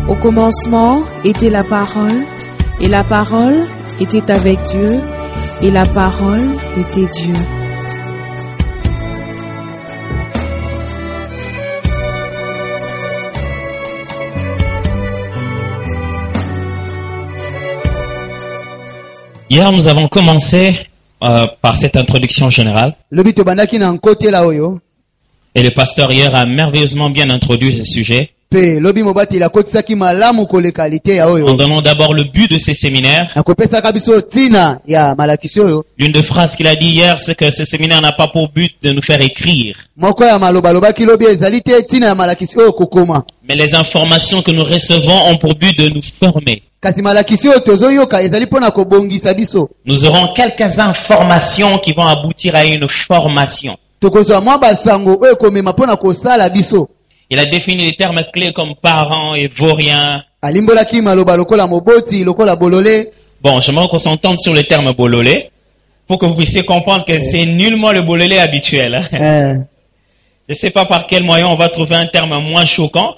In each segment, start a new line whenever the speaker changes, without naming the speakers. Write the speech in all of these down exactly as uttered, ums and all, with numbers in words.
Au commencement était la parole, et la parole était avec Dieu, et la parole était Dieu.
Hier, nous avons commencé euh, par cette introduction générale. Et le pasteur hier a merveilleusement bien introduit ce sujet. En donnant d'abord le but de ces séminaires. L'une des phrases qu'il a dit hier, c'est que ce séminaire n'a pas pour but de nous faire écrire. Mais les informations que nous recevons ont pour but de nous former. Nous aurons quelques informations qui vont aboutir à une formation. Il a défini les termes clés comme parents et vauriens. Bon, j'aimerais qu'on s'entende sur le terme bololé pour que vous puissiez comprendre que c'est nullement le bololé habituel. Je ne sais pas par quel moyen on va trouver un terme moins choquant.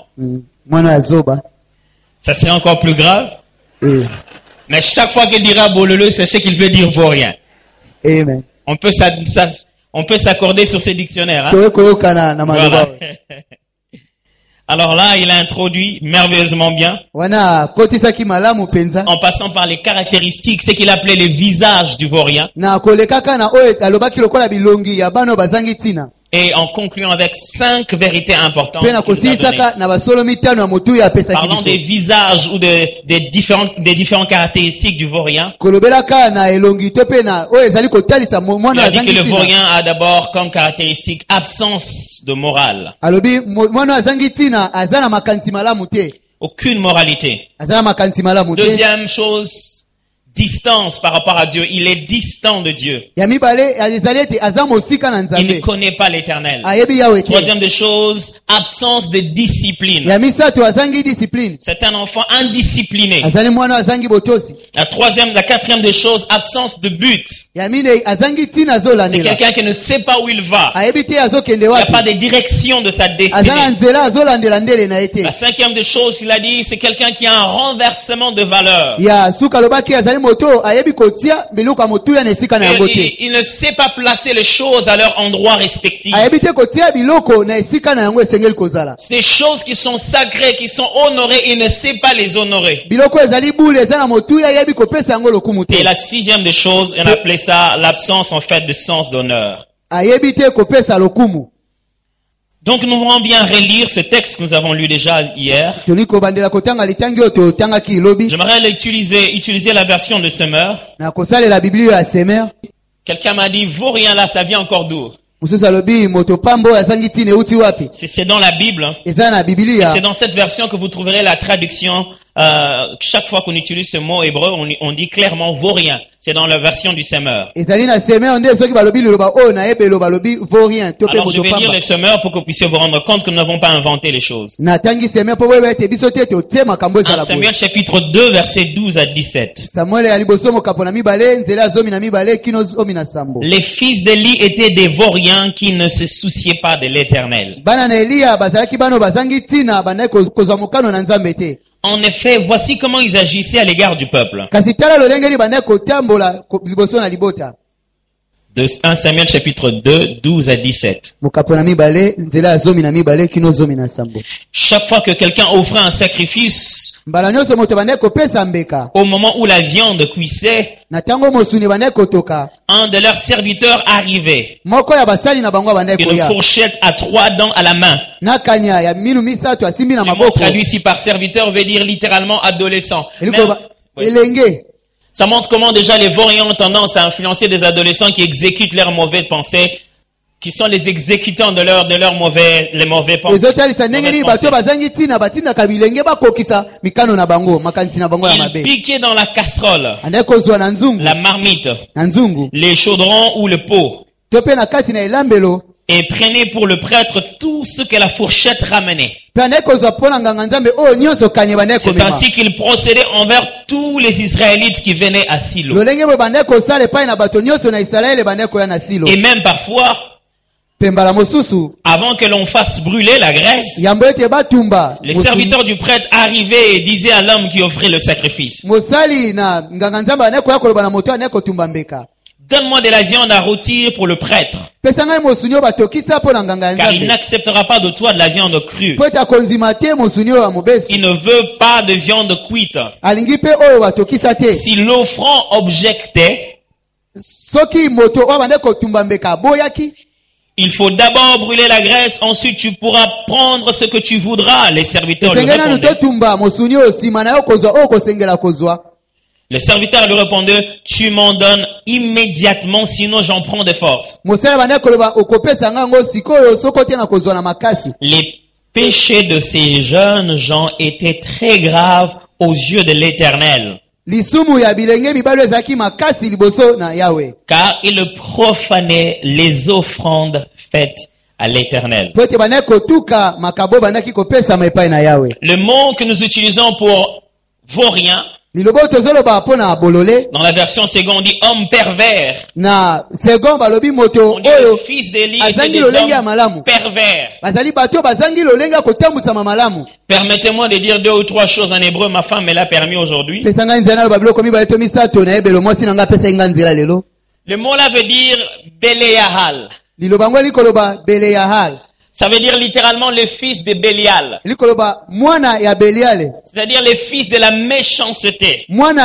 Ça serait encore plus grave. Mais chaque fois qu'il dira bololé, c'est ce qu'il veut dire vaurien. Amen. On peut s'accorder sur ces dictionnaires. Hein? Voilà. Alors là, il a introduit merveilleusement bien, en passant par les caractéristiques, ce qu'il appelait les visages du vaurien, et en concluant avec cinq vérités importantes. Parlant des visages ou de, des, différentes, des différentes caractéristiques du vaurien. Il a dit que le vaurien a d'abord comme caractéristique absence de morale. Aucune moralité. Deuxième chose, distance par rapport à Dieu. Il est distant de Dieu. Il ne connaît pas l'Éternel. Troisième des choses, absence de discipline. C'est un enfant indiscipliné. La troisième, la quatrième des choses, absence de but. C'est quelqu'un qui ne sait pas où il va. Il n'y a pas de direction de sa destinée. La cinquième des choses, il a dit, c'est quelqu'un qui a un renversement de valeur. Il, il ne sait pas placer les choses à leur endroit respectif. C'est des choses qui sont sacrées, qui sont honorées, il ne sait pas les honorer. Et la sixième des choses, on appelait ça l'absence en fait de sens d'honneur. Donc nous allons bien relire ce texte que nous avons lu déjà hier. J'aimerais utiliser, utiliser la version de Semeur. Quelqu'un m'a dit, vaurien là, ça vient encore d'où? C'est dans la Bible. Hein. C'est dans cette version que vous trouverez la traduction. Euh, chaque fois qu'on utilise ce mot hébreu, on, on dit clairement vaurien. C'est dans la version du Semeur. Alors je vais lire les Semeurs pour que vous puissiez vous rendre compte que nous n'avons pas inventé les choses. un Samuel chapitre deux verset douze à dix-sept. Les fils d'Élie étaient des vauriens qui ne se souciaient pas de l'Éternel. En effet, voici comment ils agissaient à l'égard du peuple. De un Samuel chapitre deux, douze à dix-sept. Chaque fois que quelqu'un offrait un sacrifice, au moment où la viande cuissait, un de leurs serviteurs arrivait, une fourchette à trois dents à la main. Le mot traduit ici par serviteur veut dire littéralement adolescent. Même, oui. Ça montre comment déjà les vauriens ont tendance à influencer des adolescents qui exécutent leurs mauvaises pensées, qui sont les exécutants de leurs de leurs mauvais les mauvais pensées. Ils piquaient dans la casserole, la marmite, les chaudrons ou le pot, et prenaient pour le prêtre tout ce que la fourchette ramenait. C'est ainsi qu'il procédait envers tous les Israélites qui venaient à Silo. Et même parfois, Avant que l'on fasse brûler la graisse, les serviteurs du prêtre arrivaient et disaient à l'homme qui offrait le sacrifice: donne-moi de la viande à rôtir pour le prêtre, car il n'acceptera pas de toi de la viande crue. Il ne veut pas de viande cuite. Si l'offrant objectait, il faut d'abord brûler la graisse, ensuite tu pourras prendre ce que tu voudras. Les serviteurs lui répondaient. Le serviteur lui répondait: tu m'en donnes immédiatement, sinon j'en prends de force. Les péchés de ces jeunes gens étaient très graves aux yeux de l'Éternel, car ils profanaient les offrandes faites à l'Éternel. Le mot que nous utilisons pour vaurien, dans la version seconde, on dit homme pervers. On dit le fils d'Élie était des hommes pervers. Permettez-moi de dire deux ou trois choses en hébreu. Ma femme me l'a permis aujourd'hui. Le mot là veut dire Béléahal. Ça veut dire littéralement le fils de Bélial. C'est-à-dire les fils de la méchanceté.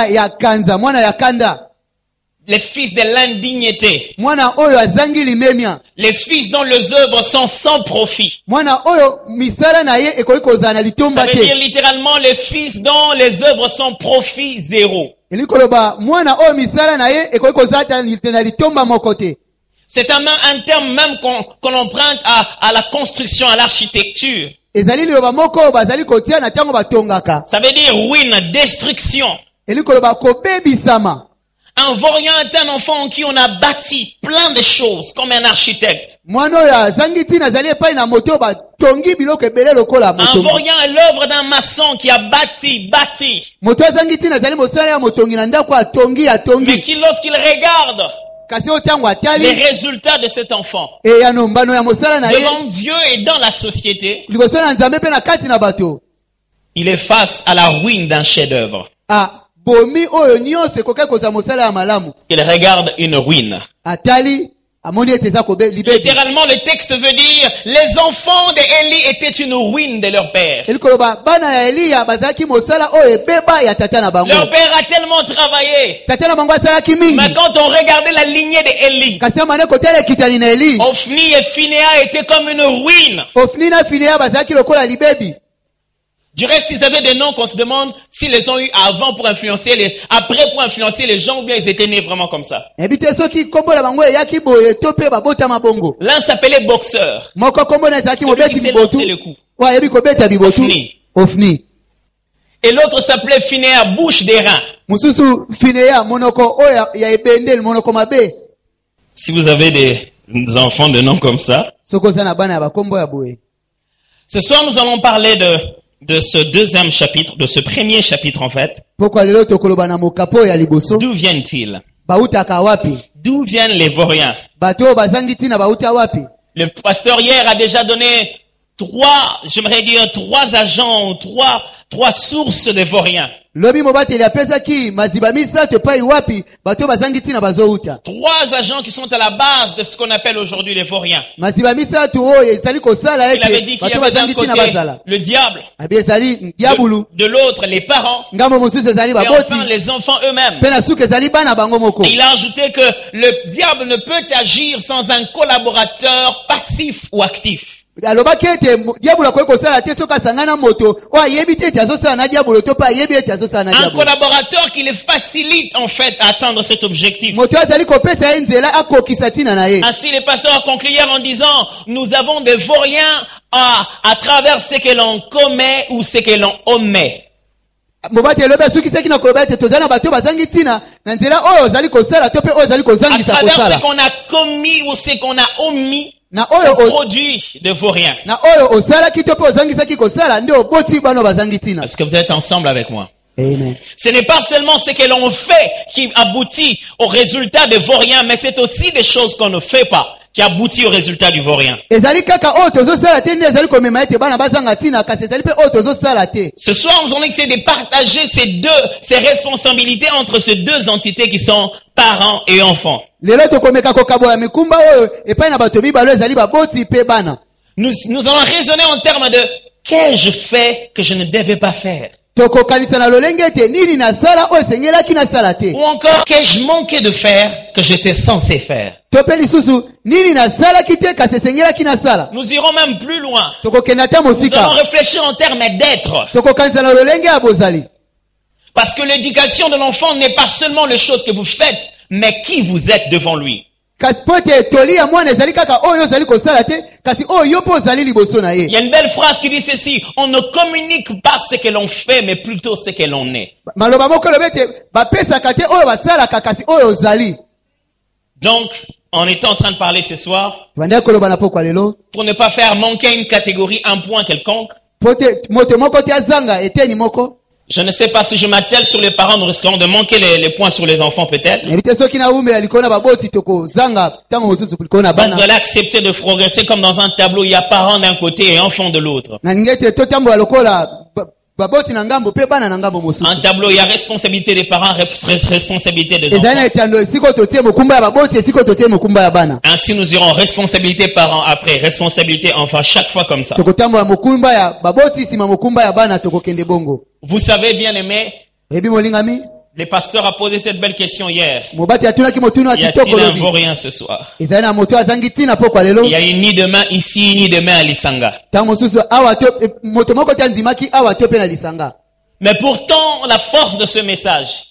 Les fils de l'indignité. Les fils dont les œuvres sont sans profit. Ça veut dire littéralement les fils dont les œuvres sont profit zéro. C'est un, un terme même qu'on qu'on emprunte à, à la construction, à l'architecture. Ça veut dire ruine, destruction. Un vaurien est un enfant en qui on a bâti plein de choses comme un architecte. Un vaurien est l'œuvre d'un maçon qui a bâti, bâti. Mais qui, lorsqu'il regarde les résultats de cet enfant devant Dieu et dans la société, il est face à la ruine d'un chef-d'œuvre. Il regarde une ruine. Littéralement, le texte veut dire les enfants d'Élie étaient une ruine de leur père. Leur père a tellement travaillé. Mais quand on regardait la lignée d'Élie, Ophni et Phinéas étaient comme une ruine. Du reste, ils avaient des noms qu'on se demande s'ils les ont eu avant pour influencer les, après pour influencer les gens, ou bien ils étaient nés vraiment comme ça. L'un s'appelait boxeur. Celui qui s'est lancé le coup. Ophni. Et l'autre s'appelait Phinéas, bouche des reins. Si vous avez des, des enfants de noms comme ça, ce soir nous allons parler de de ce deuxième chapitre, de ce premier chapitre en fait. D'où viennent-ils? D'où viennent les vauriens? Le pasteur hier a déjà donné trois, j'aimerais dire trois agents, trois, trois sources de vauriens. Trois agents qui sont à la base de ce qu'on appelle aujourd'hui les vauriens. Il avait dit qu'il y avait d'un côté le diable, de, de l'autre les parents, et enfin les enfants eux-mêmes. Et il a ajouté que le diable ne peut agir sans un collaborateur passif ou actif. Un collaborateur qui les facilite en fait à atteindre cet objectif. Ainsi le pasteur a conclu hier en disant: nous avons des vauriens à, à travers ce que l'on commet ou ce que l'on omet. À travers ce qu'on a commis ou ce qu'on a omis, on produit de vauriens. Est-ce que vous êtes ensemble avec moi? Amen. Ce n'est pas seulement ce que l'on fait qui aboutit au résultat de vauriens, mais c'est aussi des choses qu'on ne fait pas qui aboutit au résultat du vaurien. Ce soir, nous allons essayer de partager ces deux, ces responsabilités entre ces deux entités qui sont parents et enfants. Nous, nous allons raisonner en termes de qu'ai-je fait que je ne devais pas faire? Ou encore, qu'ai-je manqué de faire que j'étais censé faire? Nous irons même plus loin. Nous allons réfléchir en termes d'être. Parce que l'éducation de l'enfant n'est pas seulement les choses que vous faites, mais qui vous êtes devant lui. Il y a une belle phrase qui dit ceci: on ne communique pas ce que l'on fait, mais plutôt ce que l'on est. Donc, on était en train de parler ce soir pour ne pas faire manquer une catégorie, un point quelconque. Je ne sais pas si je m'attelle sur les parents, nous risquerons de manquer les, les points sur les enfants peut-être. Donc vous allez accepter de progresser comme dans un tableau, il y a parents d'un côté et enfants de l'autre. Un tableau, il y a responsabilité des parents, responsabilité des enfants. Ainsi nous irons responsabilité parents après, responsabilité enfants, chaque fois comme ça. Vous savez, bien aimé, le pasteur a posé cette belle question hier. Y a-t-il un vaurien ce soir? Il y a une ni demain ici, ni demain à Lisanga. Mais pourtant, la force de ce message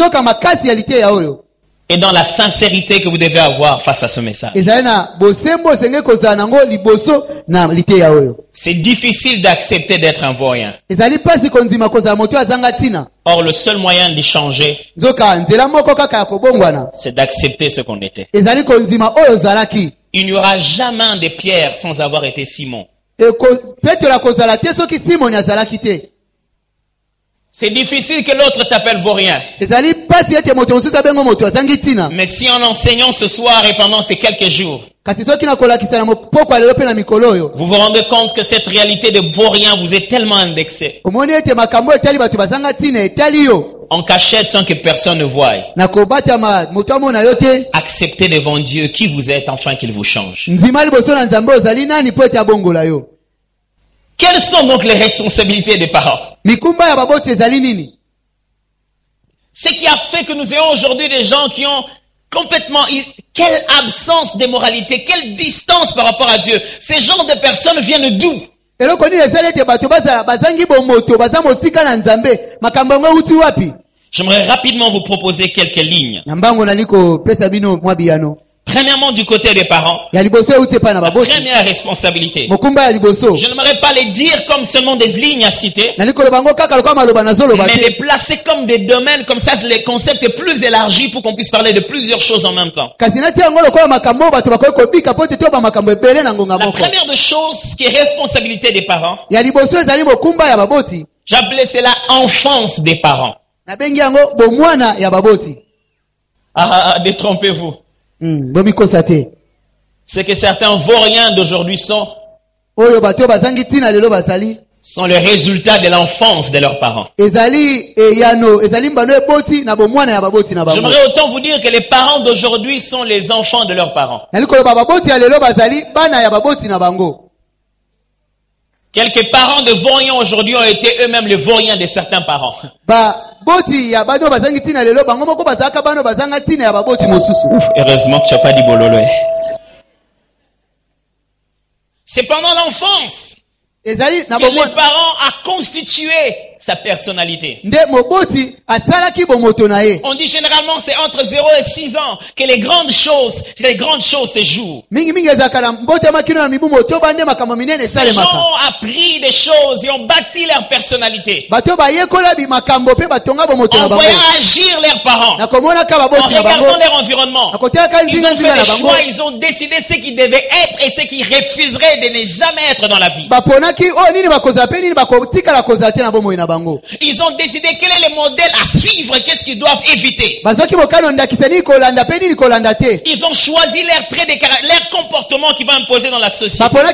est dans la sincérité que vous devez avoir face à ce message. C'est difficile d'accepter d'être un vaurien. Or, le seul moyen d'y changer, c'est d'accepter ce qu'on était. Il n'y aura jamais de Pierre sans avoir été Simon. C'est difficile que l'autre t'appelle vaurien. Mais si en enseignant ce soir et pendant ces quelques jours, vous vous rendez compte que cette réalité de vaurien vous est tellement indexée, en cachette sans que personne ne voie, acceptez devant Dieu qui vous êtes afin qu'il vous change. Quelles sont donc les responsabilités des parents? Ce qui a fait que nous ayons aujourd'hui des gens qui ont complètement... Quelle absence de moralité, quelle distance par rapport à Dieu. Ces genres de personnes viennent d'où? J'aimerais rapidement vous proposer quelques lignes. Premièrement, du côté des parents, la première responsabilité. Je n'aimerais pas les dire comme seulement des lignes à citer, mais les placer comme des domaines, comme ça les concepts est plus élargi pour qu'on puisse parler de plusieurs choses en même temps. La première des choses qui est responsabilité des parents, j'appelais cela enfance des parents. Ah, détrompez-vous. Mm, ce que certains vauriens d'aujourd'hui sont, sont le résultat de l'enfance de leurs parents. J'aimerais autant vous dire que les parents d'aujourd'hui sont les enfants de leurs parents. Quelques parents de vauriens aujourd'hui ont été eux-mêmes les vauriens de certains parents. Heureusement que tu n'as pas dit bololo. C'est pendant l'enfance que les parents a constitué sa personnalité. On dit généralement c'est entre zéro et six ans que les grandes choses, les grandes choses se jouent. Ces gens ont appris des choses et ont bâti leur personnalité. En voyant agir leurs parents, en regardant leur environnement, ils ont fait des choix, ils ont décidé ce qu'ils devaient être et ce qu'ils refuseraient de ne jamais être dans la vie. Ils ont décidé quel est le modèle à suivre, qu'est-ce qu'ils doivent éviter. Ils ont choisi leur trait de caractère, leur comportement qui va imposer dans la société. Cela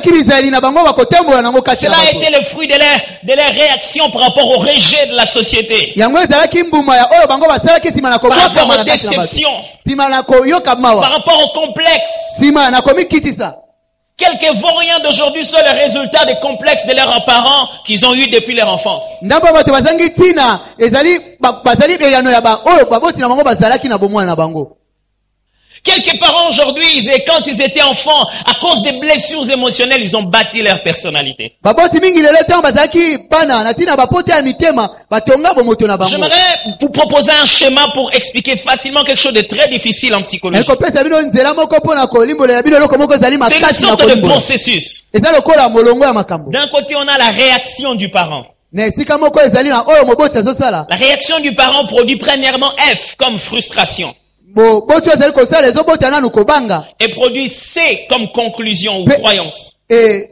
a été le fruit de leur, de leur réaction par rapport au rejet de la société. Par rapport aux déceptions. Par rapport au complexe. Quelques vauriens d'aujourd'hui sont le résultat des complexes de leurs parents qu'ils ont eu depuis leur enfance. Quelques parents aujourd'hui, quand ils étaient enfants, à cause des blessures émotionnelles, ils ont bâti leur personnalité. J'aimerais vous proposer un schéma pour expliquer facilement quelque chose de très difficile en psychologie. C'est une sorte de processus. D'un côté, on a la réaction du parent. La réaction du parent produit premièrement F comme frustration. Et produit C comme conclusion ou croyance. Et,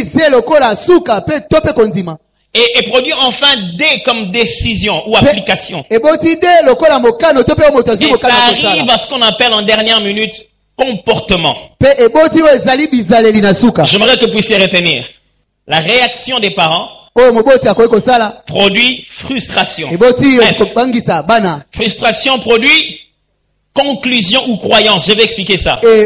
et produit enfin D comme décision ou application. Et ça arrive à ce qu'on appelle en dernière minute comportement. J'aimerais que vous puissiez retenir. La réaction des parents produit frustration. F. Frustration produit conclusion ou croyance, je vais expliquer ça. Et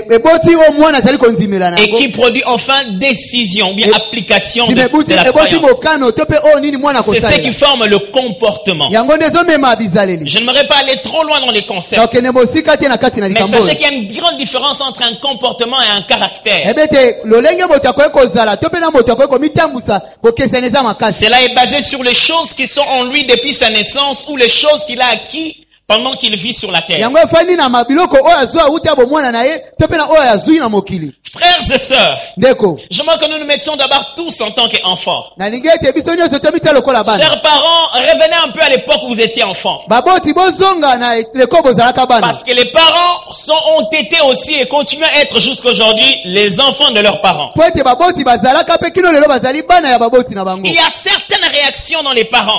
qui produit enfin décision ou bien application de, de la croyance. C'est ce qui forme le comportement. Je n'aimerais pas aller trop loin dans les concepts. Mais sachez qu'il y a une grande différence entre un comportement et un caractère. Cela est basé sur les choses qui sont en lui depuis sa naissance ou les choses qu'il a acquis pendant qu'il vit sur la terre. Frères et sœurs, j'aimerais que nous nous mettions d'abord tous en tant qu'enfants. Chers parents, revenez un peu à l'époque où vous étiez enfants. Parce que les parents sont, ont été aussi et continuent à être jusqu'aujourd'hui les enfants de leurs parents. Il y a certaines réactions dans les parents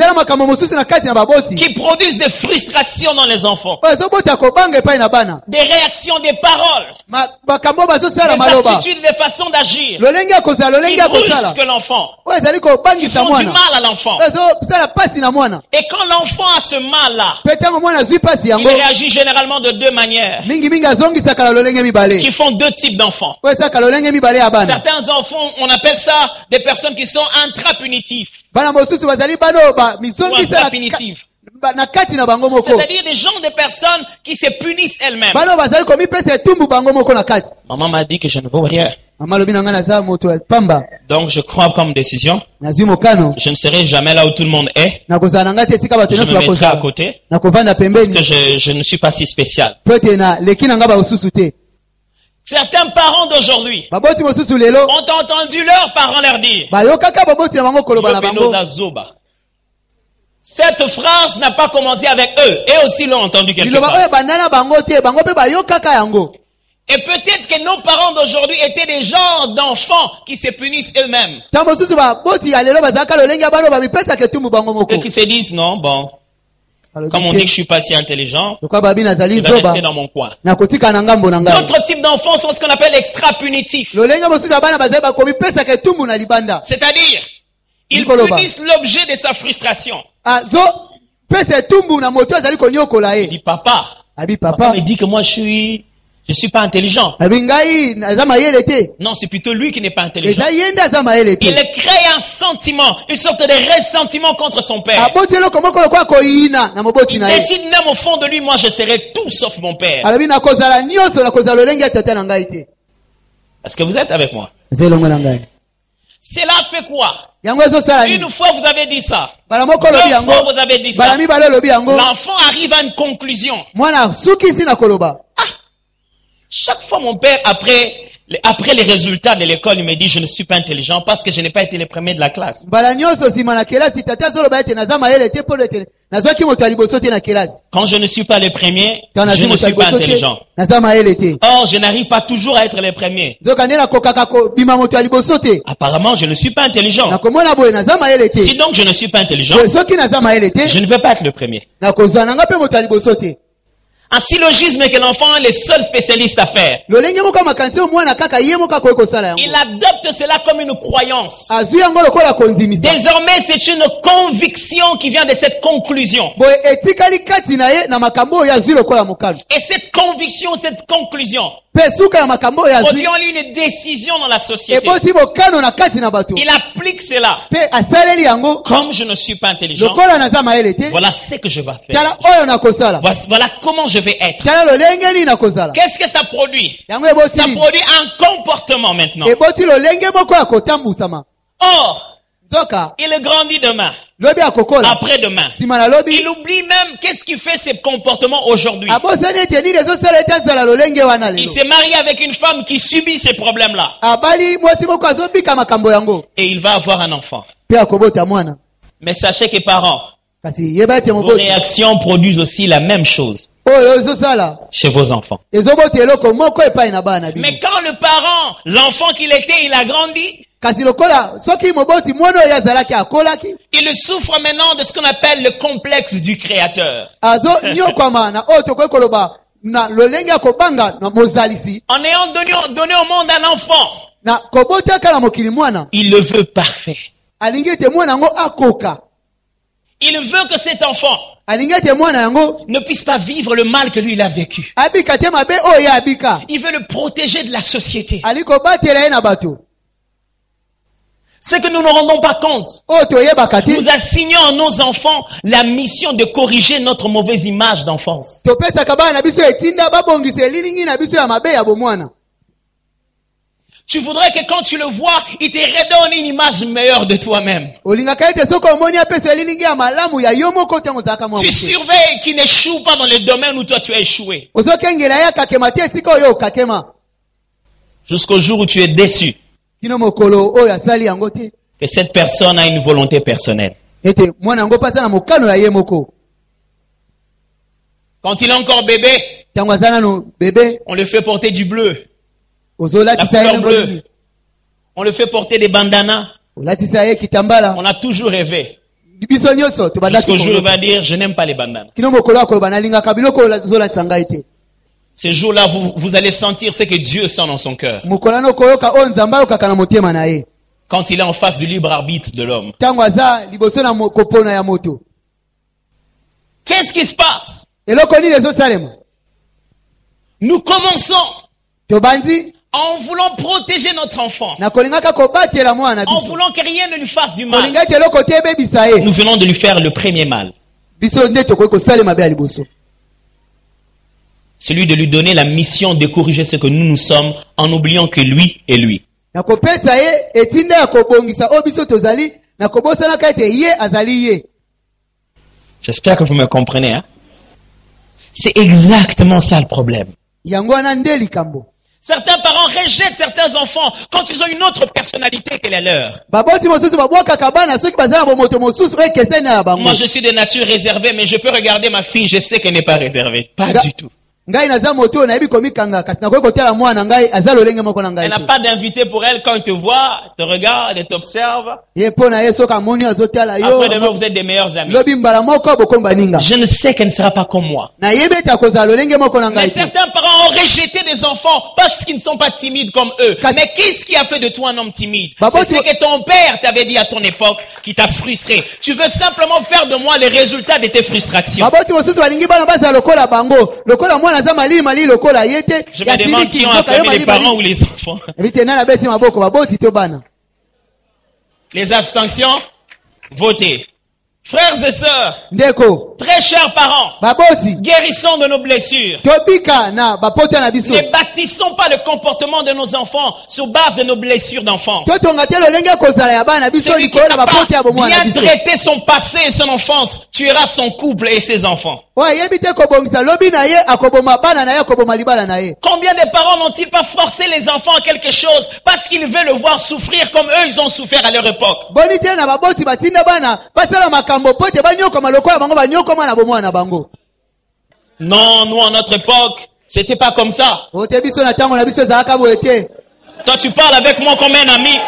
qui produisent des frustrations dans les enfants. Des réactions, des paroles, des attitudes, des façons d'agir qui brusquent l'enfant, qui font du mal à l'enfant. Et quand l'enfant a ce mal-là, il réagit généralement de deux manières qui font deux types d'enfants. Certains enfants, on appelle ça des personnes qui sont intrapunitifs. C'est-à-dire des gens, des personnes qui se punissent elles-mêmes. Maman m'a dit que je ne vaux rien. Donc je crois comme décision, je ne serai jamais là où tout le monde est. Je me mettrai à côté parce que je, je ne suis pas si spécial. Certains parents d'aujourd'hui ont entendu leurs parents leur dire cette phrase n'a pas commencé avec eux. Et aussi l'ont entendu quelque part. Et peut-être que nos parents d'aujourd'hui étaient des genres d'enfants qui se punissent eux-mêmes. Et qui se disent non, bon. Comme on dit que je suis pas si intelligent, je vais rester dans mon coin. D'autres types d'enfants sont ce qu'on appelle extra-punitifs. C'est-à-dire, ils punissent l'objet de sa frustration. Il dit papa, papa me dit que moi je suis, je suis pas intelligent. Non, c'est plutôt lui qui n'est pas intelligent. Il crée un sentiment, une sorte de ressentiment contre son père. Il décide même au fond de lui, moi je serai tout sauf mon père. Est-ce que vous êtes avec moi? Cela fait quoi? Une fois vous avez dit ça. Deux fois vous avez dit ça. L'enfant arrive à une conclusion. Ah! Chaque fois, mon père, après, après les résultats de l'école, il me dit, je ne suis pas intelligent parce que je n'ai pas été le premier de la classe. Quand je ne suis pas le premier, je ne suis pas intelligent. Or, je n'arrive pas toujours à être le premier. Apparemment, je ne suis pas intelligent. Si donc je ne suis pas intelligent, je ne peux pas être le premier. Un syllogisme que l'enfant est le seul spécialiste à faire. Il adopte cela comme une croyance. Désormais, c'est une conviction qui vient de cette conclusion. Et cette conviction, cette conclusion produit en lui une décision dans la société. Il applique cela. Comme je ne suis pas intelligent, voilà ce que je vais faire. Voilà comment je vais être. Qu'est-ce que ça produit? Ça produit un comportement maintenant. Or, il grandit demain, après-demain. Il oublie même qu'est-ce qui fait ses comportements aujourd'hui. Il s'est marié avec une femme qui subit ces problèmes-là. Et il va avoir un enfant. Mais sachez que parents, vos réactions produisent aussi la même chose chez vos enfants. Mais quand le parent, l'enfant qu'il était, il a grandi, il souffre maintenant de ce qu'on appelle le complexe du créateur. En ayant donné, donné au monde un enfant, il le veut parfait. Il veut que cet enfant ne puisse pas vivre le mal que lui il a vécu. Il veut le protéger de la société. Ce que nous ne rendons pas compte, nous assignons à nos enfants la mission de corriger notre mauvaise image d'enfance. Tu voudrais que quand tu le vois, il te redonne une image meilleure de toi-même. Tu surveilles qu'il n'échoue pas dans le domaine où toi tu as échoué. Jusqu'au jour où tu es déçu que cette personne a une volonté personnelle. Quand il est encore bébé, on le fait porter du bleu. La couleur bleue. On le fait porter des bandanas. On a toujours rêvé. Jusqu'au jour où il va dire, je n'aime pas les bandanas. Ce jour-là, vous, vous allez sentir ce que Dieu sent dans son cœur. Quand il est en face du libre arbitre de l'homme. Qu'est-ce qui se passe? Nous commençons en voulant protéger notre enfant, en voulant que rien ne lui fasse du mal. Nous venons de lui faire le premier mal. Celui de lui donner la mission de corriger ce que nous nous sommes en oubliant que lui est lui. J'espère que vous me comprenez. Hein? C'est exactement ça le problème. Certains parents rejettent certains enfants quand ils ont une autre personnalité que la leur. Moi, je suis de nature réservée, mais je peux regarder ma fille, je sais qu'elle n'est pas réservée. Pas du tout. Elle n'a pas d'invité pour elle. Quand elle te voit, te regarde et t'observe. Après demain, vous êtes des meilleurs amis. Je ne sais qu'elle ne sera pas comme moi. Mais certains parents ont rejeté des enfants parce qu'ils ne sont pas timides comme eux. Mais qu'est-ce qui a fait de toi un homme timide? C'est ce que ton père t'avait dit à ton époque qui t'a frustré. Tu veux simplement faire de moi le résultat de tes frustrations. Je me demande qui ont appelé les parents ou les enfants. Les abstentions, votez. Frères et sœurs, très chers parents, guérissons de nos blessures. Ne bâtissons pas le comportement de nos enfants sur base de nos blessures d'enfance. Celui qui n'a pas bien traité son passé et son enfance tuera son couple et ses enfants. Combien de parents n'ont-ils pas forcé les enfants à quelque chose parce qu'ils veulent le voir souffrir comme eux ils ont souffert à leur époque? Non, nous à notre époque, c'était pas comme ça. Toi tu parles avec moi comme un ami.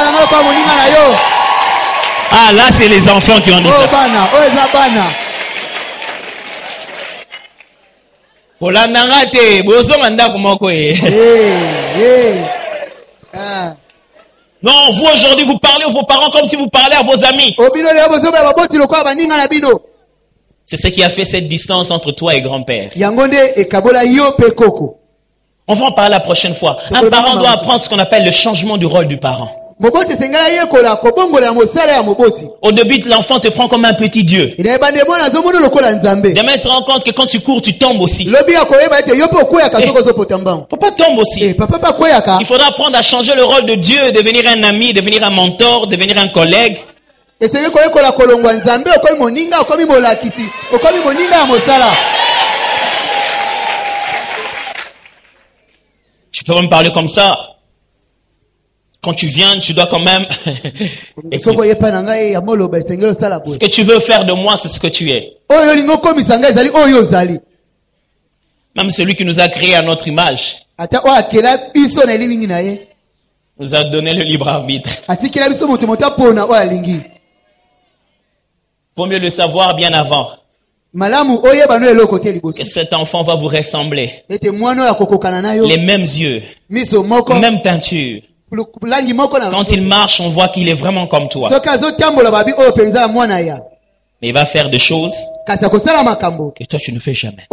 Ah là c'est les enfants qui ont dit ça. Non, vous aujourd'hui vous parlez à vos parents comme si vous parlez à vos amis. C'est ce qui a fait cette distance entre toi et grand-père. On va en parler la prochaine fois. Un parent doit apprendre ce qu'on appelle le changement du rôle du parent. Au début, l'enfant te prend comme un petit Dieu. Demain, il se rend compte que quand tu cours, tu tombes aussi. Et papa tombe aussi. Il faudra apprendre à changer le rôle de Dieu, devenir un ami, devenir un mentor, devenir un collègue. Tu peux me parler comme ça. Quand tu viens, tu dois quand même... Ce que tu veux faire de moi, c'est ce que tu es. Même celui qui nous a créé à notre image nous a donné le libre arbitre. Faut mieux le savoir bien avant que cet enfant va vous ressembler. Les mêmes yeux, même teinture. Quand il marche, on voit qu'il est vraiment comme toi. Mais il va faire des choses que toi tu ne fais jamais.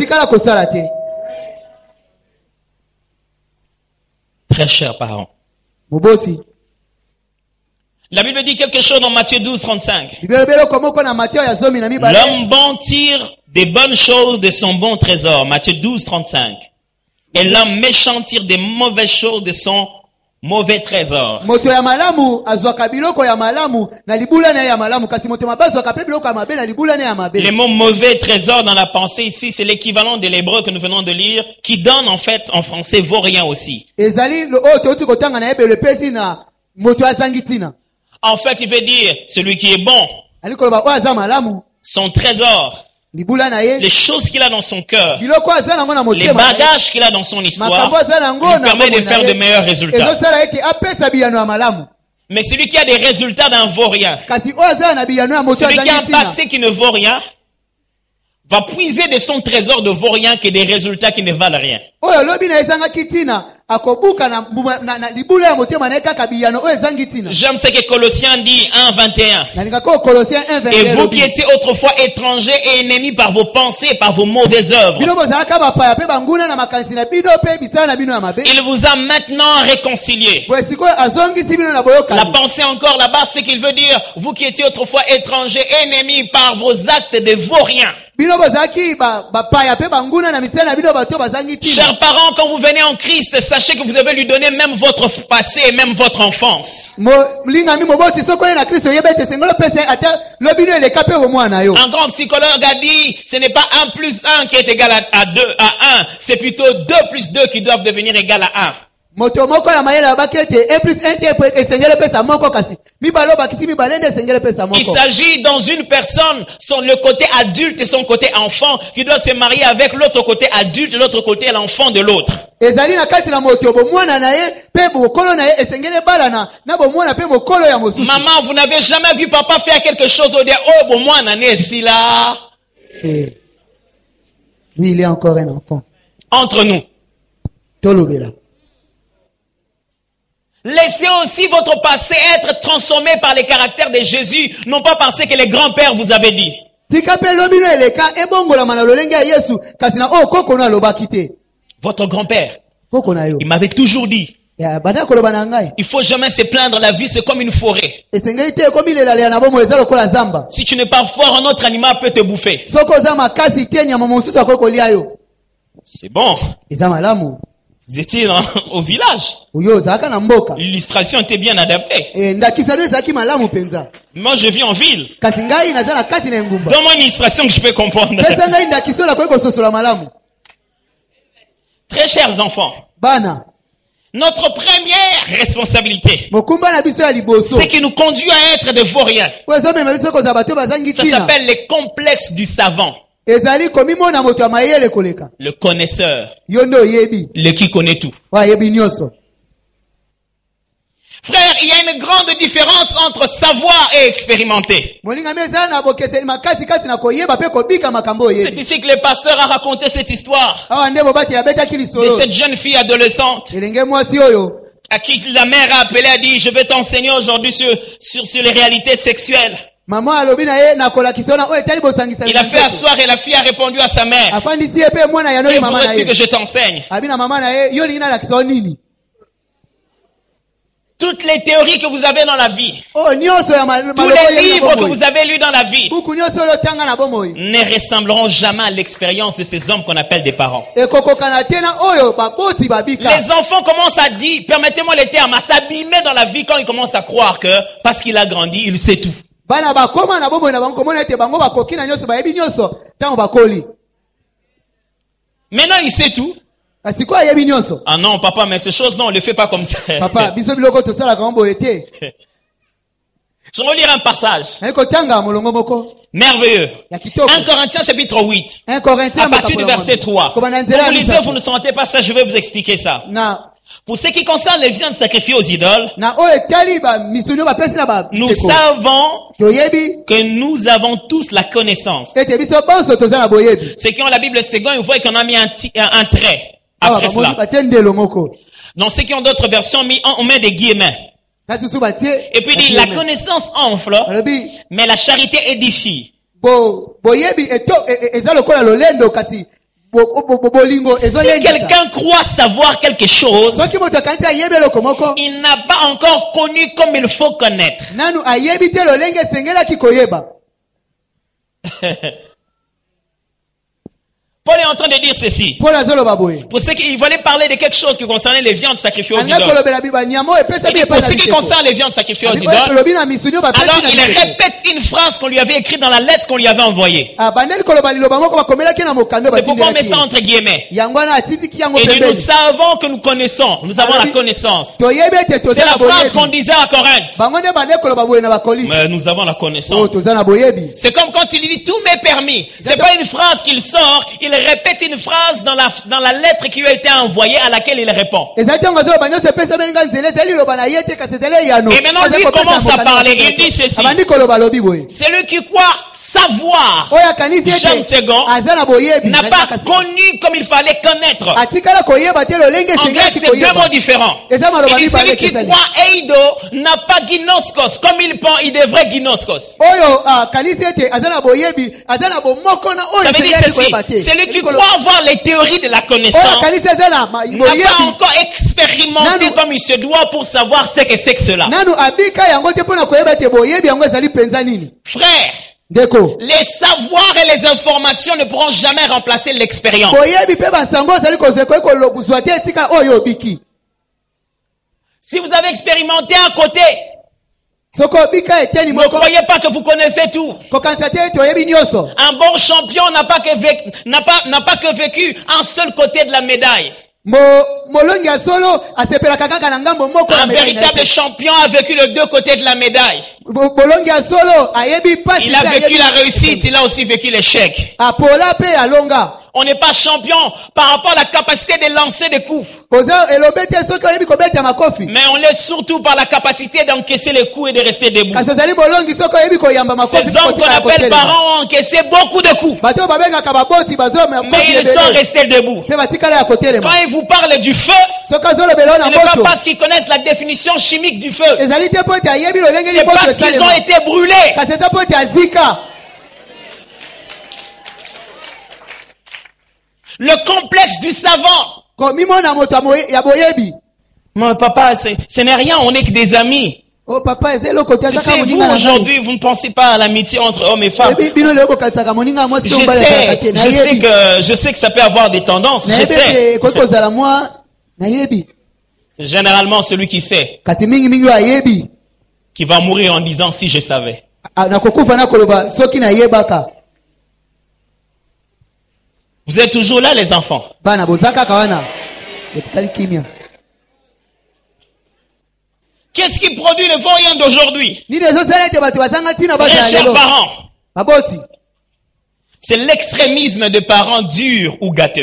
Très chers parents. La Bible dit quelque chose dans Matthieu douze, trente-cinq. L'homme bon tire des bonnes choses de son bon trésor. Matthieu douze, trente-cinq. Et l'homme méchant tire des mauvaises choses de son mauvais trésor. Le mot mauvais trésor dans la pensée ici, c'est l'équivalent de l'hébreu que nous venons de lire, qui donne en fait en français vaut rien aussi. En fait, il veut dire celui qui est bon, son trésor, les choses qu'il a dans son cœur, les bagages qu'il a dans son histoire, lui permet de faire de meilleurs résultats. Mais celui qui a des résultats d'un vaut rien, celui qui a un passé qui ne vaut rien, va puiser de son trésor de vaut rien que des résultats qui ne valent rien. J'aime ce que Colossiens dit un vingt et un. Et vous qui étiez autrefois étrangers et ennemis par vos pensées, par vos mauvaises œuvres, il vous a maintenant réconciliés. La pensée encore là-bas, c'est qu'il veut dire, vous qui étiez autrefois étrangers et ennemis par vos actes de vaut rien. Chers parents, quand vous venez en Christ, sachez que vous devez lui donner même votre passé et même votre enfance. Un grand psychologue a dit, ce n'est pas un plus un qui est égal à deux, à un, c'est plutôt deux plus deux qui doivent devenir égal à un. Il s'agit dans une personne, son, le côté adulte et son côté enfant, qui doit se marier avec l'autre côté adulte et l'autre côté l'enfant de l'autre. Maman, vous n'avez jamais vu papa faire quelque chose au dire, oh, bon, moi, nané, ici, là.
Lui, il est encore un enfant.
Entre nous. Laissez aussi votre passé être transformé par les caractères de Jésus, non pas par ce que les grands-pères vous avaient dit. Votre grand-père, il m'avait toujours dit, il faut jamais se plaindre, la vie c'est comme une forêt. Si tu n'es pas fort, un autre animal peut te bouffer. C'est bon. Ils étaient dans, au village. L'illustration était bien adaptée. Moi, je vis en ville. Donne-moi une illustration que je peux comprendre. Très chers enfants, notre première responsabilité, c'est qui nous conduit à être des vauriens. Ça s'appelle les complexes du savant. Le connaisseur. Le qui connaît tout. Frère, il y a une grande différence entre savoir et expérimenter. C'est ici que le pasteur a raconté cette histoire de cette jeune fille adolescente à qui la mère a appelé, a dit, je vais t'enseigner aujourd'hui sur, sur, sur les réalités sexuelles. Il a fait asseoir et la fille a répondu à sa mère, il faudrait que je t'enseigne. Toutes les théories que vous avez dans la vie, tous les livres que vous avez lus dans la vie, ne ressembleront jamais à l'expérience de ces hommes qu'on appelle des parents. Les enfants commencent à dire, permettez-moi les termes, à s'abîmer dans la vie quand ils commencent à croire que, parce qu'il a grandi, il sait tout. Maintenant, il sait tout. Ah non, papa, mais ces choses, non, on ne les fait pas comme ça. Papa, je vais lire un passage merveilleux. un Corinthiens chapitre huit. À partir du verset trois. Quand vous lisez, vous ne sentez pas ça, je vais vous expliquer ça. Pour ce qui concerne les viandes sacrifiées aux idoles, nous savons que nous avons tous la connaissance. Ceux qui ont la Bible seconde, ils voient qu'on a mis un, un, un trait après cela. Dans ceux qui ont d'autres versions, on met des guillemets. Et puis il dit, la connaissance enfle, mais la charité édifie. Si quelqu'un croit savoir quelque chose, il n'a pas encore connu comme il faut connaître. Paul est en train de dire ceci. Pour ceux qui voulaient parler de quelque chose qui concernait les viandes sacrifiées aux idoles. Et pour ce qui concerne les viandes sacrifiées aux idoles, alors il répète une phrase qu'on lui avait écrite dans la lettre qu'on lui avait envoyée. C'est pourquoi on met ça entre guillemets. Et dit, nous savons que nous connaissons. Nous avons la connaissance. C'est la phrase qu'on disait à Corinthe. Mais nous avons la connaissance. C'est comme quand il dit tout m'est permis. C'est pas une phrase qu'il sort. Il répète une phrase dans la, dans la lettre qui lui a été envoyée à laquelle il répond. Et maintenant lui commence à parler. Il dit ceci. Celui qui croit savoir, Jean Second, n'a pas connu comme il fallait connaître. En grec, c'est deux mots différents. Il dit celui qui croit eido n'a pas ginoskos. Comme il pense, il devrait ginoskos. Ça veut dire ceci. Celui qui croit avoir les théories de la connaissance n'a pas encore expérimenté comme il se doit pour savoir ce que c'est que cela. Frère, les savoirs et les informations ne pourront jamais remplacer l'expérience. Si vous avez expérimenté à côté, ne croyez pas que vous connaissez tout. Un bon champion n'a pas que vécu, n'a pas, n'a pas que vécu un seul côté de la médaille. Un véritable champion a vécu les deux côtés de la médaille. Il a vécu la réussite, il a aussi vécu l'échec. On n'est pas champion par rapport à la capacité de lancer des coups. Mais on l'est surtout par la capacité d'encaisser les coups et de rester debout. Ces hommes qu'on appelle parents ont encaissé beaucoup de coups. Mais ils sont restés debout. Quand ils vous parlent du feu, ce n'est pas parce qu'ils connaissent la définition chimique du feu. C'est parce qu'ils ont été brûlés. Le complexe du savant. Mon papa, ce n'est rien, on n'est que des amis. Oh, papa, tu sais, vous aujourd'hui, vous ne pensez pas à l'amitié entre hommes et femmes. Je sais, je sais que, je sais que ça peut avoir des tendances. Je sais. C'est généralement celui qui sait qui va mourir en disant si je savais. Vous êtes toujours là, les enfants. Qu'est-ce qui produit le vaurien d'aujourd'hui? Très chers parents, c'est l'extrémisme de parents durs ou gâteux.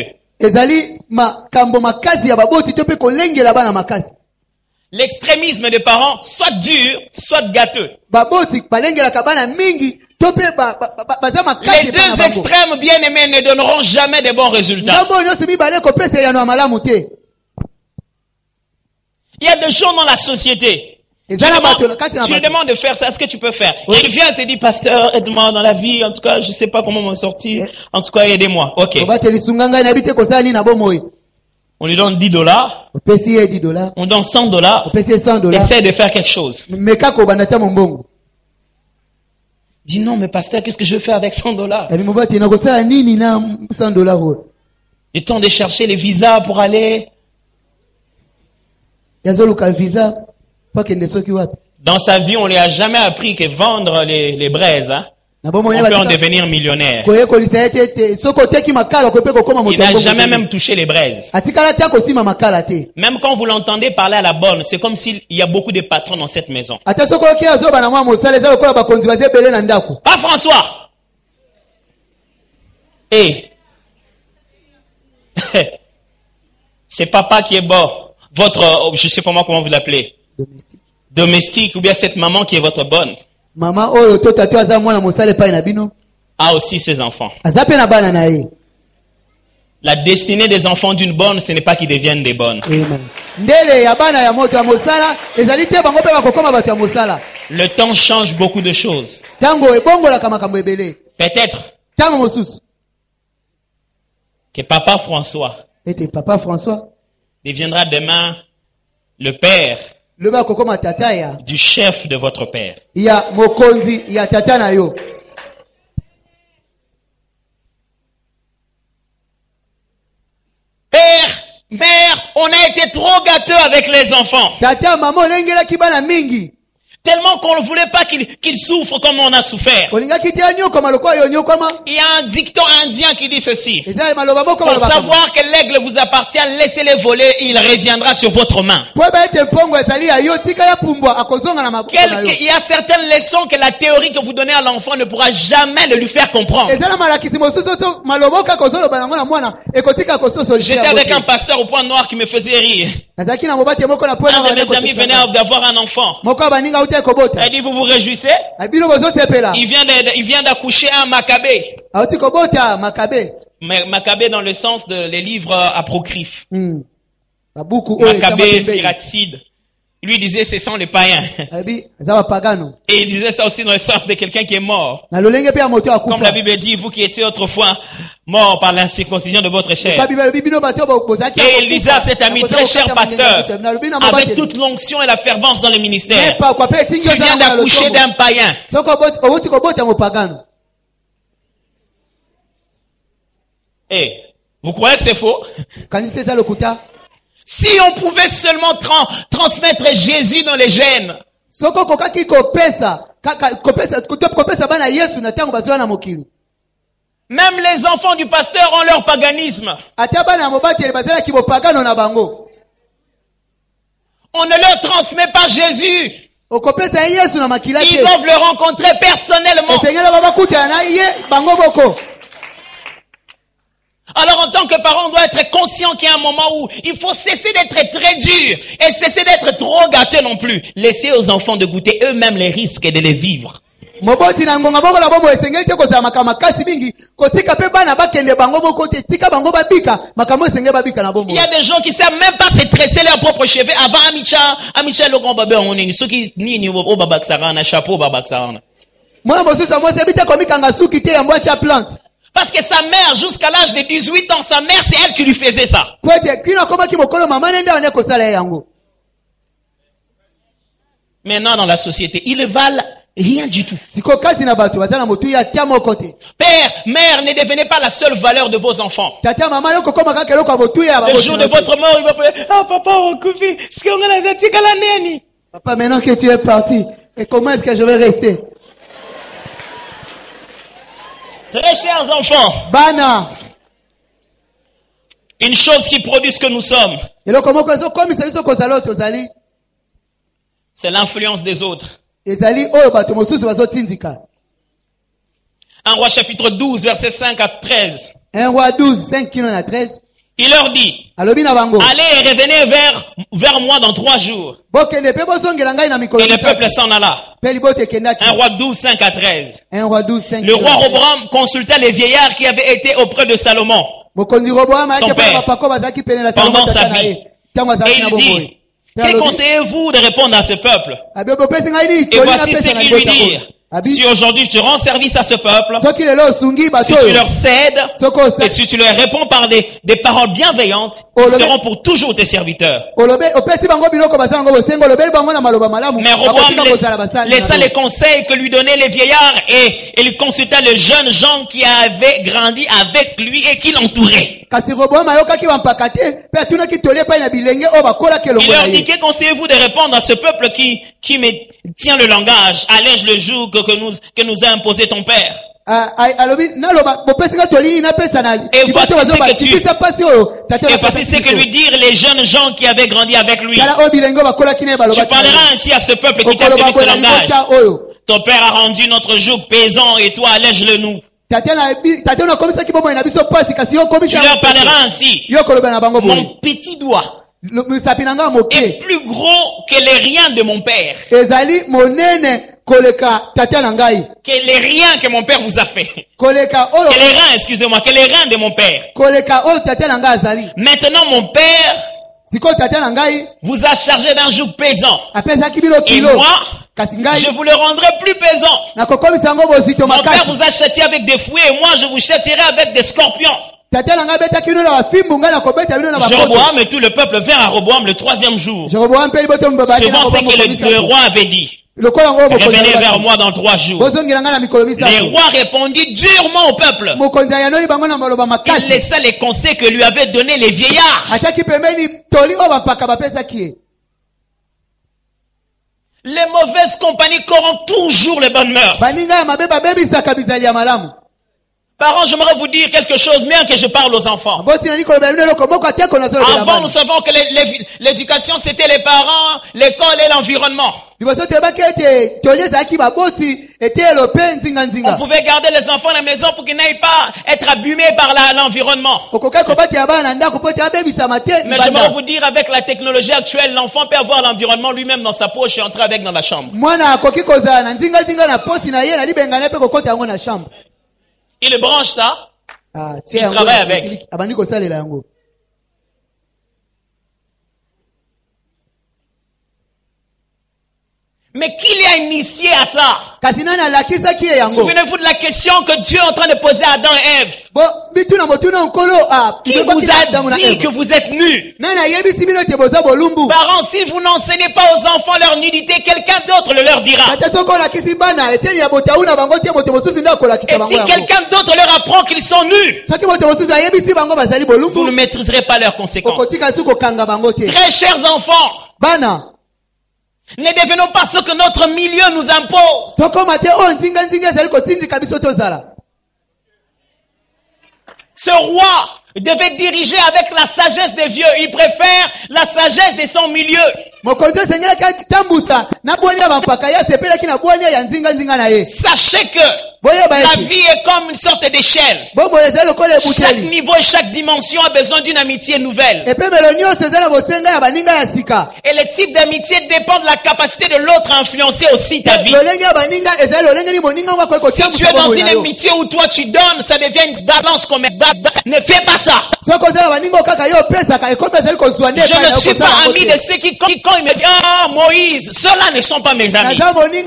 L'extrémisme de parents, soit dur, soit gâteux. Les deux extrêmes bien-aimés ne donneront jamais de bons résultats. Il y a des gens dans la société. Tu demandes, tu lui demandes de faire ça, est-ce que tu peux faire? Oui. Il vient et te dit, pasteur, aide-moi dans la vie, en tout cas, je ne sais pas comment m'en sortir, en tout cas, aidez-moi. Ok. On lui donne dix dollars. On donne cent dollars. Essaie de faire quelque chose. Dis non, mais pasteur, qu'est-ce que je veux faire avec cent dollars? Le temps de chercher les visas pour aller. Dans sa vie, on ne lui a jamais appris que vendre les, les braises, hein, on peut en devenir millionnaire. Il n'a jamais même touché les braises. Même quand vous l'entendez parler à la bonne, c'est comme s'il y a beaucoup de patrons dans cette maison. Pas François. Et c'est papa qui est bon. Votre, je ne sais pas moi comment vous l'appelez. Domestique. Domestique, ou bien cette maman qui est votre bonne. Maman, oh, to tato aza mwana mosale pa na bino. A aussi ses enfants. Azape na bana na ye. La destinée des enfants d'une bonne, ce n'est pas qu'ils deviennent des bonnes. Amen. Ndele ya bana ya moto ya mosala, ezali te bango pe bakokoma bato ya mosala. Le temps change beaucoup de choses. Tango ebongola kama kambo ebele. Peut-être. Tango mosusu. Que papa François. Et papa François deviendra demain le père du chef de votre père. Père, mère, on a été trop gâteux avec les enfants. Tellement qu'on ne voulait pas qu'ils qu'ils souffrent comme on a souffert. Il y a un dicton indien qui dit ceci. Pour savoir que l'aigle vous appartient, laissez-les voler, il reviendra sur votre main. Quel, il y a certaines leçons que la théorie que vous donnez à l'enfant ne pourra jamais le lui faire comprendre. J'étais avec un pasteur au Point Noir qui me faisait rire. Un de mes amis venait d'avoir un enfant. Elle dit, vous vous réjouissez? Il vient de, il vient d'accoucher un Maccabée. Maccabée dans le sens de les livres apocryphes. Mm. Maccabée, Siracide. Lui disait, ce sont les païens. Et il disait ça aussi dans le sens de quelqu'un qui est mort. Comme la Bible dit, vous qui étiez autrefois morts par l'incirconcision de votre chair. Et il disait à cet ami, très cher pasteur, avec toute l'onction et la fervence dans le ministère, tu viens d'accoucher d'un païen. Et vous croyez que c'est faux? Si on pouvait seulement tra transmettre Jésus dans les gènes. Même les enfants du pasteur ont leur paganisme. On ne leur transmet pas Jésus. Ils doivent le rencontrer personnellement. Alors en tant que parent, on doit être conscient qu'il y a un moment où il faut cesser d'être très dur et cesser d'être trop gâté non plus. Laissez aux enfants de goûter eux-mêmes les risques et de les vivre. Il y a des gens qui savent même pas se tresser leurs propres cheveux avant Amicha, Amicha le grand babé on est ceux qui ni ni au babak sarana chapeau babak sarana. Moi moi c'est moi c'est comme kanga suki te ambo cha plante. Parce que sa mère, jusqu'à l'âge de dix-huit ans, sa mère, c'est elle qui lui faisait ça. Maintenant, dans la société, ils valent Rien du tout.
Père,
mère, ne devenez pas la seule valeur de vos enfants. Le jour de votre mort, il va dire, ah papa, on koufi, ce qu'on a la tika la neni.
Papa, maintenant que tu es parti, et comment est-ce que je vais rester?
Très chers enfants.
Bana.
Une chose qui produit ce que nous sommes. C'est l'influence des autres. Un roi chapitre douze, versets cinq à treize.
Un roi douze, cinq à treize.
Il leur dit, allez et revenez vers, vers moi dans trois jours. Et le peuple s'en alla. Un roi douze, cinq à treize. Le roi Roboam consulta les vieillards qui avaient été auprès de Salomon, son père, pendant sa vie. Et il dit, que conseillez-vous de répondre à ce peuple? Et voici ce qu'ils lui dirent. Si aujourd'hui tu rends service à ce peuple, si tu leur cèdes, et si tu leur réponds par des, des paroles bienveillantes, ils seront pour toujours tes serviteurs. Mais Roboam laissa les conseils que lui donnaient les vieillards et, et lui consulta les jeunes gens qui avaient grandi avec lui et qui l'entouraient. Il leur dit, que conseillez-vous de répondre à ce peuple qui, qui me tient le langage, allège le joug que, que, nous, que nous a imposé ton père? Et voici ce que tu, et voici ce que lui dirent les jeunes gens qui avaient grandi avec lui. Tu parleras ainsi à ce peuple qui t'a tenu ce langage. Ton père a rendu notre joug pesant et toi allège-le nous. Tu leur parleras ainsi. Mon petit doigt est plus gros que les riens de mon père. Que les riens que mon père vous a fait. Que les reins, excusez-moi, que les reins de mon père. Maintenant mon père vous a chargé d'un joug pesant. Et moi, je vous le rendrai plus pesant. Mon père vous a châtié avec des fouets et moi je vous châtierai avec des scorpions. Jéroboam et tout le peuple vinrent à Roboam le troisième jour, suivant ce que le, le roi avait dit. Revenez vers moi dans trois jours. Le roi répondit durement au peuple. Il laissa les conseils que lui avaient donnés les vieillards. Les mauvaises compagnies corrompent toujours les bonnes mœurs. Parents, j'aimerais vous dire quelque chose, bien que je parle aux enfants. Avant, nous savons que l'éducation, c'était les parents, l'école et l'environnement. On pouvait garder les enfants à la maison pour qu'ils n'aillent pas être abîmés par l'environnement. Mais j'aimerais vous dire, avec la technologie actuelle, l'enfant peut avoir l'environnement lui-même dans sa poche et entrer avec dans la chambre. Il le branche ça, ah, il travaille avec. Mais qui l'a initié à ça? Souvenez-vous de la question que Dieu est en train de poser à Adam et Ève. Qui vous a dit que vous êtes nus? Parents, si vous n'enseignez pas aux enfants leur nudité, quelqu'un d'autre le leur dira. Et si quelqu'un d'autre leur apprend qu'ils sont nus, vous ne maîtriserez pas leurs conséquences. Très chers enfants, ne devenons pas ce que notre milieu nous impose. Ce roi devait diriger avec la sagesse des vieux. Il préfère la sagesse de son milieu. Sachez que la vie est comme une sorte d'échelle. Chaque niveau et chaque dimension a besoin d'une amitié nouvelle. Et le type d'amitié dépend de la capacité de l'autre à influencer aussi ta vie. Si tu es dans une amitié où toi tu donnes, ça devient une balance comme ne fais pas ça. Je ne suis pas ami de ceux qui, quand ils me disent, ah, Moïse, ceux-là ne sont pas mes amis.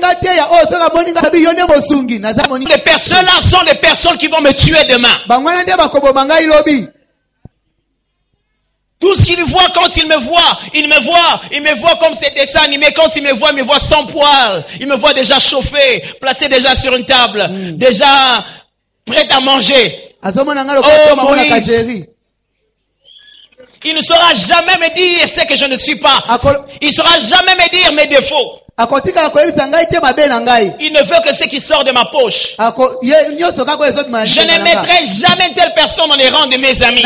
Les personnes-là sont les personnes qui vont me tuer demain. Tout ce qu'il voit quand il me voit, il me voit, il me voit comme ces dessins animés. Quand il me voit, il me voit sans poil. Il me voit déjà chauffé, placé déjà sur une table, mm. déjà prêt à manger. Oh, Moïse. Il ne saura jamais me dire ce que je ne suis pas. Il ne saura jamais me dire mes défauts. Il ne veut que ce qui sort de ma poche. Je ne mettrai jamais une telle personne dans les rangs de mes amis.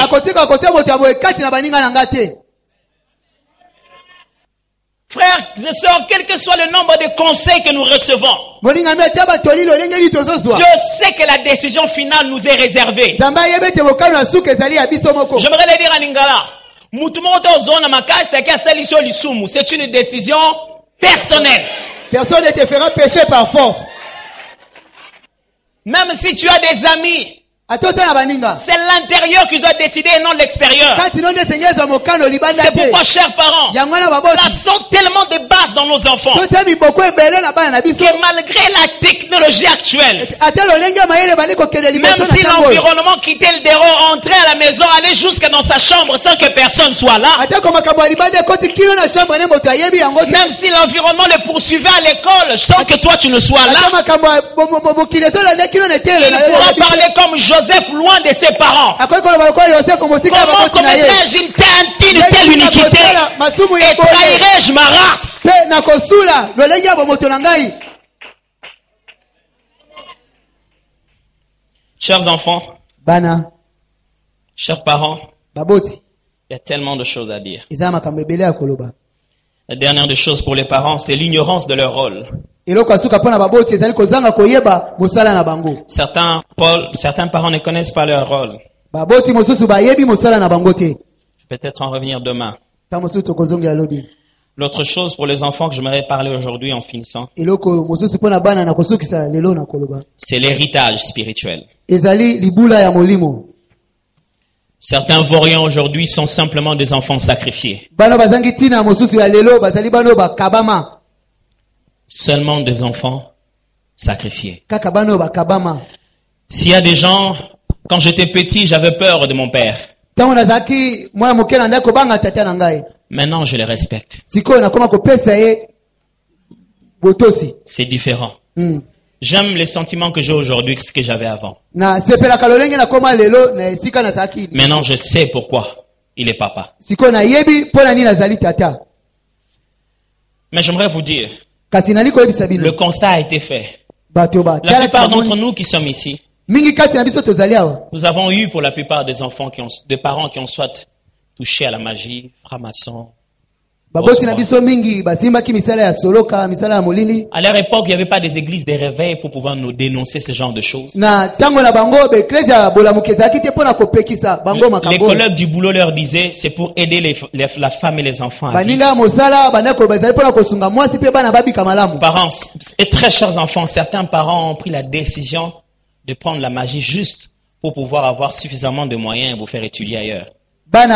Frères et sœurs, quel que soit le nombre de conseils que nous recevons, Dieu sait que la décision finale nous est réservée. J'aimerais le dire à Lingala. C'est une décision personnelle.
Personne ne te fera pécher par force.
Même si tu as des amis, c'est l'intérieur qui doit décider et non l'extérieur. C'est pourquoi, chers parents, plaçons tellement de bases dans nos enfants que malgré la technologie actuelle, même si l'environnement quittait le déro, entrait à la maison, allait jusque dans sa chambre sans que personne soit là, même si l'environnement le poursuivait à l'école sans que toi tu ne sois là, il pourra parler comme Joseph loin de ses parents. Comment commettrais-je une telle iniquité et trahirais-je ma race? Chers enfants,
Bana,
chers parents,
Baboti,
il y a tellement de choses à dire. La dernière des choses pour les parents, c'est l'ignorance de leur rôle. Certains, Paul, certains parents ne connaissent pas leur rôle. Je vais peut-être en revenir demain. L'autre chose pour les enfants que j'aimerais parler aujourd'hui en finissant, c'est l'héritage spirituel. Certains vauriens aujourd'hui sont simplement des enfants sacrifiés. Seulement des enfants sacrifiés. S'il y a des gens, quand j'étais petit, j'avais peur de mon père. Maintenant, je les respecte. C'est différent. Mm. J'aime les sentiments que j'ai aujourd'hui que ce que j'avais avant. Maintenant, je sais pourquoi il est papa. Mais j'aimerais vous dire, le constat a été fait. La plupart d'entre nous qui sommes ici, nous avons eu pour la plupart des enfants, qui ont, des parents qui ont soit touché à la magie, franc-maçon. À leur époque, il n'y avait pas des églises de réveil pour pouvoir nous dénoncer ce genre de choses. Les collègues du boulot leur disaient, c'est pour aider les, les, la femme et les enfants à vivre. Parents, et très chers enfants, certains parents ont pris la décision de prendre la magie juste pour pouvoir avoir suffisamment de moyens et vous faire étudier ailleurs. Mais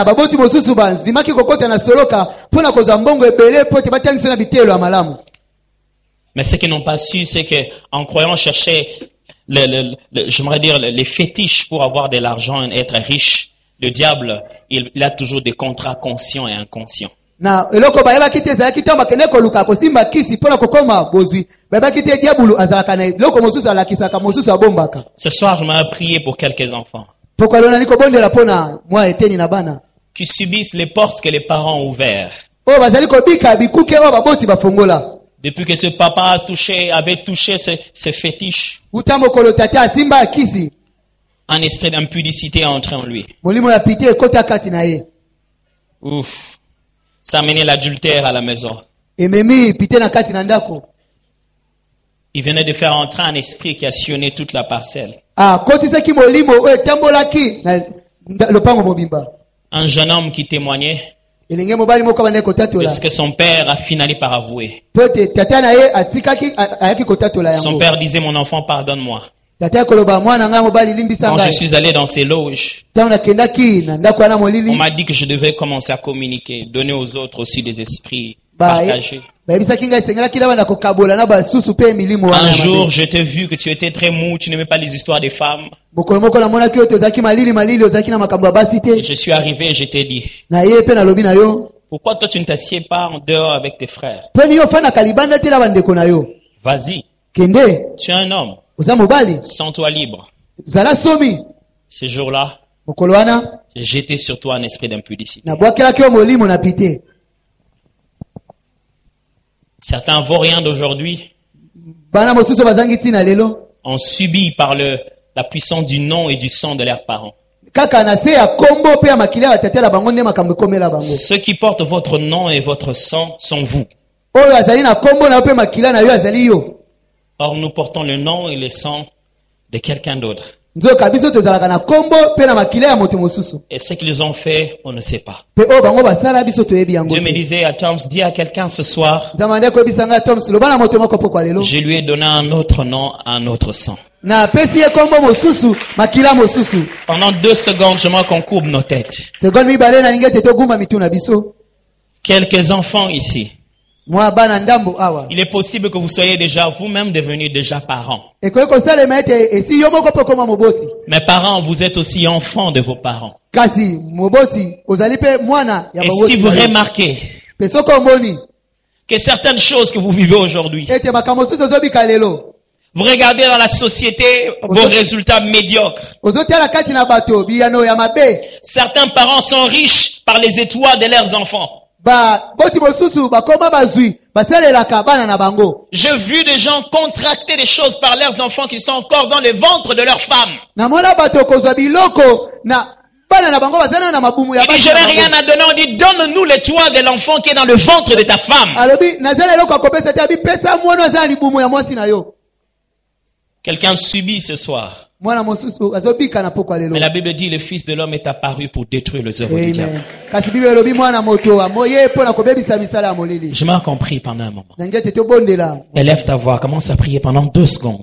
ce qu'ils n'ont pas su, c'est que en croyant chercher, le, le, le, j'aimerais dire, les fétiches pour avoir de l'argent et être riche, le diable, il, il a toujours des contrats conscients et inconscients. Ce soir, je m'ai prié pour quelques enfants qui subissent les portes que les parents ont ouvertes. Depuis que ce papa a touché, avait touché ce, ce fétiche, un esprit d'impudicité est entré en lui. Ouf. Ça a mené l'adultère à la maison. Il venait de faire entrer un esprit qui a sillonné toute la parcelle. Un jeune homme qui témoignait de ce que son père a fini par avouer. Son père disait, mon enfant, pardonne-moi. Quand je suis allé dans ces loges, on m'a dit que je devais commencer à communiquer, donner aux autres aussi des esprits partagés. Un jour, je t'ai vu que tu étais très mou, tu n'aimais pas les histoires des femmes. Et je suis arrivé et je t'ai dit, pourquoi toi tu ne t'assieds pas en dehors avec tes frères? Vas-y. Tu es un homme. Sens-toi libre. Ce jour-là, j'ai jeté sur toi un esprit d'impudicité. Certains vauriens d'aujourd'hui ont subi par le, la puissance du nom et du sang de leurs parents. Ceux qui portent votre nom et votre sang sont vous. Or nous portons le nom et le sang de quelqu'un d'autre. Et ce qu'ils ont fait, on ne sait pas. Dieu me disait à Thomas, dis à quelqu'un ce soir, je lui ai donné un autre nom, un autre sang. Pendant deux secondes, j'aimerais qu'on courbe nos têtes. Quelques enfants ici. Il est possible que vous soyez déjà vous-même devenus déjà parents. Mais parents, vous êtes aussi enfants de vos parents. Et si vous remarquez que certaines choses que vous vivez aujourd'hui, vous regardez dans la société vos résultats médiocres. Certains parents sont riches par les étoiles de leurs enfants. J'ai vu des gens contracter des choses par leurs enfants qui sont encore dans le ventre de leurs femmes. Il dit, je n'ai rien à donner. On dit, donne-nous l'étoile de l'enfant qui est dans le ventre de ta femme. Quelqu'un subit ce soir. Mais la Bible dit, le Fils de l'homme est apparu pour détruire les œuvres du diable. Je m'ai compris pendant un moment. Élève ta voix, commence à prier pendant deux secondes.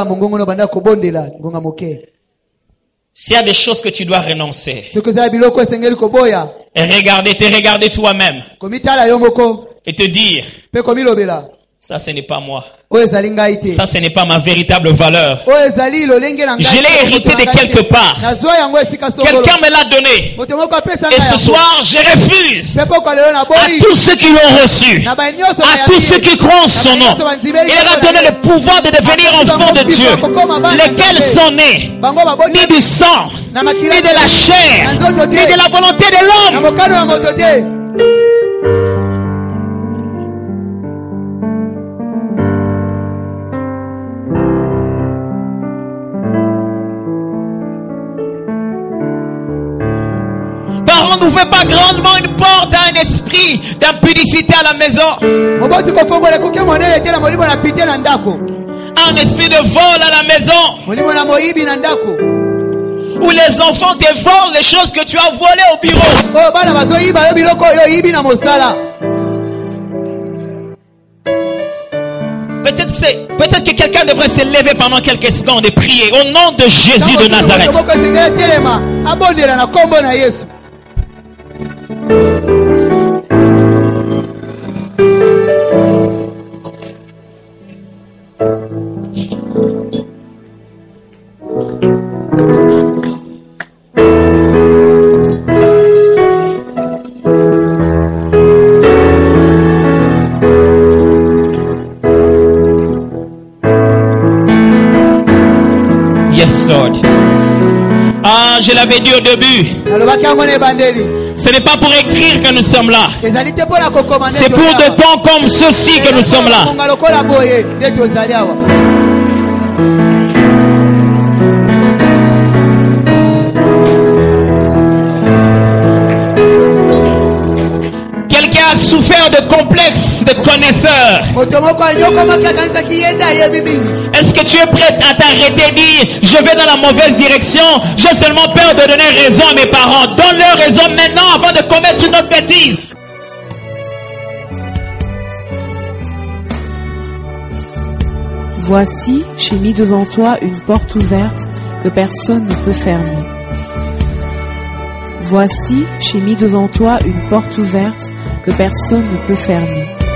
S'il y a des choses que tu dois renoncer, et regarder, te regarder toi-même, et te dire, ça ce n'est pas moi. Ça ce n'est pas ma véritable valeur. Je l'ai hérité de quelque part. Quelqu'un me l'a donné. Et ce soir, je refuse à tous ceux qui l'ont reçu, à tous ceux qui croient en son nom. Il leur a donné le pouvoir de devenir enfants de Dieu, lesquels sont nés, ni du sang, ni de la chair, ni de la volonté de l'homme. N'ouvrez pas grandement une porte à un esprit d'impudicité à la maison. Un esprit de vol à la maison. Où les enfants te volent les choses que tu as volées au bureau. Peut-être que, c'est, peut-être que quelqu'un devrait se lever pendant quelques secondes et prier au nom de Jésus de Nazareth. Yes, Lord. Ah, je l'avais dit au début. Ce n'est pas pour écrire que nous sommes là. C'est pour de temps comme ceci que nous sommes là. Quelqu'un a souffert de complexe de connaisseur. Est-ce que tu es prêt à t'arrêter et dire, je vais dans la mauvaise direction, j'ai seulement peur de donner raison à mes parents. Donne-leur raison maintenant avant de commettre une autre bêtise.
Voici, j'ai mis devant toi une porte ouverte que personne ne peut fermer. Voici, j'ai mis devant toi une porte ouverte que personne ne peut fermer.